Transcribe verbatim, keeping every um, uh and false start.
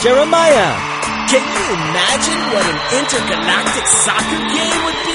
Jeremiah. Can you imagine what an intergalactic soccer game would be?